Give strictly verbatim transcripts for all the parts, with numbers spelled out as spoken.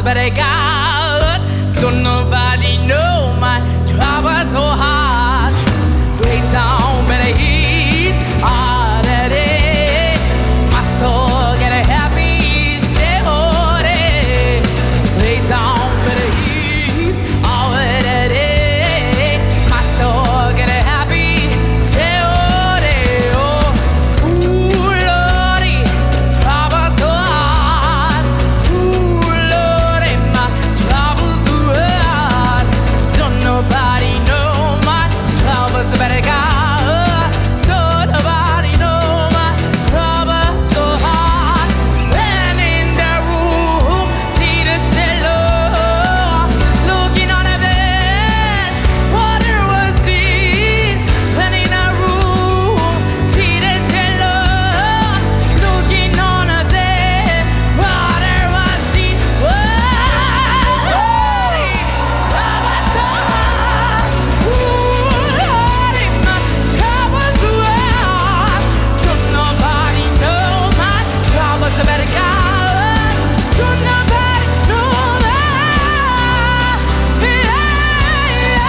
but I got. Don't nobody know my trouble so hard. Way down, but he's hard at it. My soul get a happy story. Way down, but he's hard at it. My soul get a happy story. Oh, ooh, Lordy, trouble so hard. Ooh, Lordy, my trouble so hard. Don't nobody know my troubles better God. Don't nobody know my trouble so hard. When in the room, Peter said, Lord, looking on a bed, water was seen. When in the room, Peter said, Lord, looking on a bed, water was seen. Whoa, trouble so hard. Ooh, Lordy, my trouble so hard. Don't nobody know my troubles better God. Don't nobody know that. Yeah, yeah.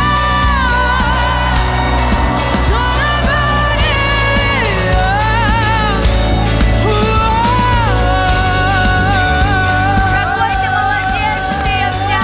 Don't nobody. Какой ты молодец, Петя!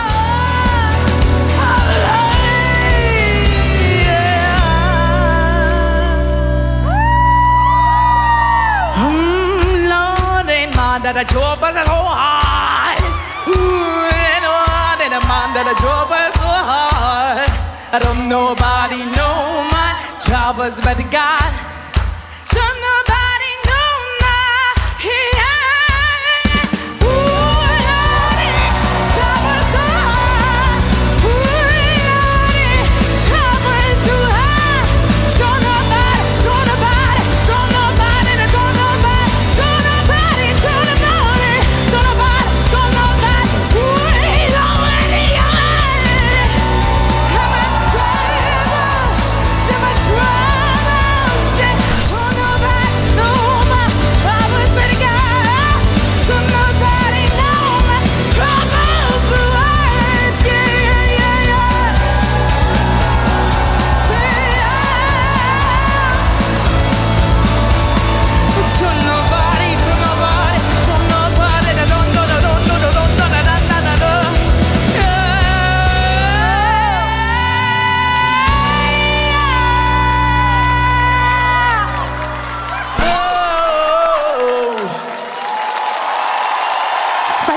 Lordy, man, that a job is so hard. Ooh, Lordy, the man that a job is so hard. I don't nobody know my troubles but God.